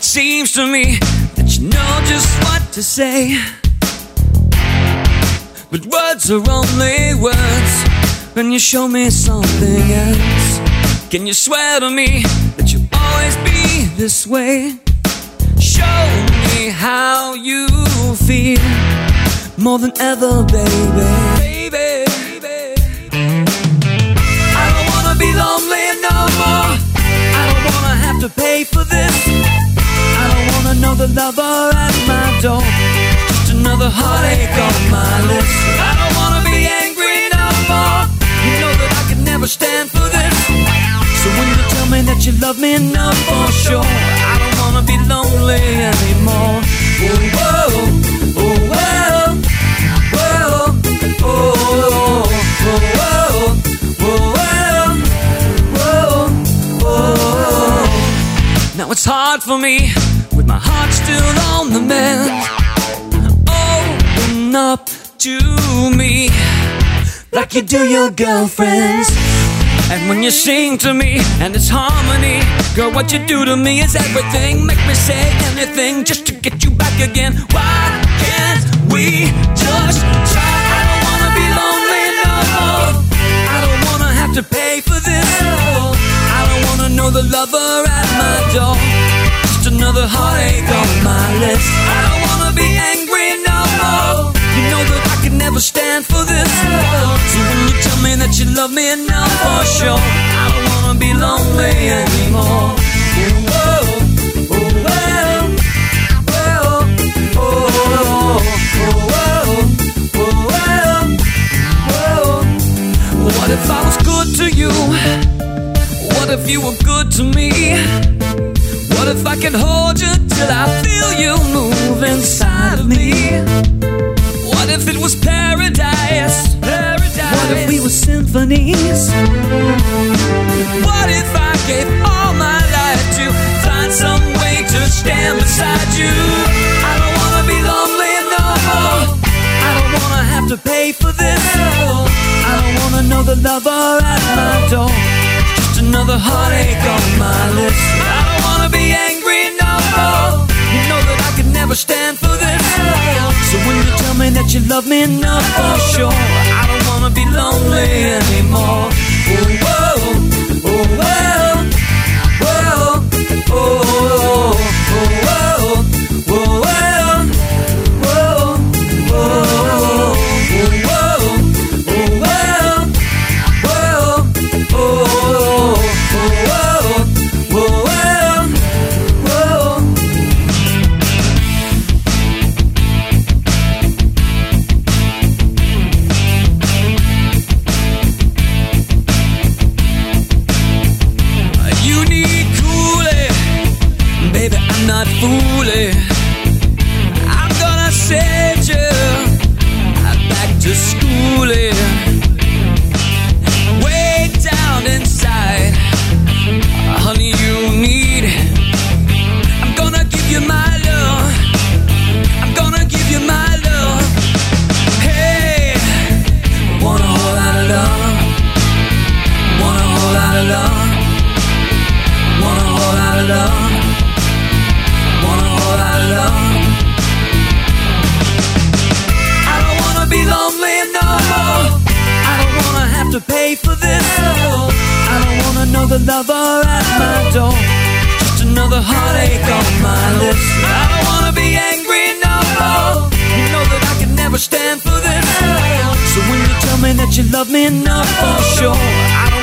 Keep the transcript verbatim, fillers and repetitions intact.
it seems to me that you know just what to say, but words are only words when you show me something else. Can you swear to me that you'll always be this way? Show me how you feel more than ever, baby. Baby, baby. I don't wanna be lonely no more. I don't wanna have to pay for this. I don't wanna know the lover at my door, just another heartache on my list. I don't wanna be angry no more. You know that I could never stand for this. So when you tell me that you love me enough for sure, I don't wanna be lonely anymore. Oh, whoa, oh, whoa, whoa, oh, whoa, whoa, whoa, whoa, whoa. Now it's hard for me, with my heart still on the mend. Open up to me like you do your girlfriends. And when you sing to me, and it's harmony, girl, what you do to me is everything. Make me say anything just to get you back again. Why can't we just try? I don't wanna be lonely no more. I don't wanna have to pay for this. I don't wanna know the lover at my door, just another heartache on my list. I don't wanna be angry no more. You know that I could never stand for this. So when you tell me that you love me enough for sure, I don't wanna be lonely anymore. Oh, oh, oh, well, well, oh, oh, oh, oh, well, well. What if I was good to you? What if you were good to me? What if I could hold you till I feel you move inside of me? What if it was paradise? Paradise. What if we were symphonies? What if I gave all my life to find some way to stand beside you? I don't wanna be lonely no more. I don't wanna have to pay for this. I don't wanna know the lover at my door, just another heartache on my list. I don't wanna be angry no more. You know that I could never stand for this. So when you tell me that you love me enough for sure, I don't wanna be lonely anymore. Oh, whoa, oh, well, whoa, oh, oh, oh, whoa, whoa, well, whoa, whoa, oh, whoa, oh, well, whoa, oh, oh, whoa, whoa, well, whoa. Not fooling, I'm gonna send you back to schooling. Way down inside, honey, you need. I'm gonna give you my love. I'm gonna give you my love. Hey, want a whole lot of love. Want a whole lot of love. Want a whole lot of love. I don't wanna be lonely no more. I don't wanna have to pay for this. I don't wanna know the lover at my door, just another heartache on my list. I don't wanna be angry no more. You know that I can never stand for this. So when you tell me that you love me enough for sure, I don't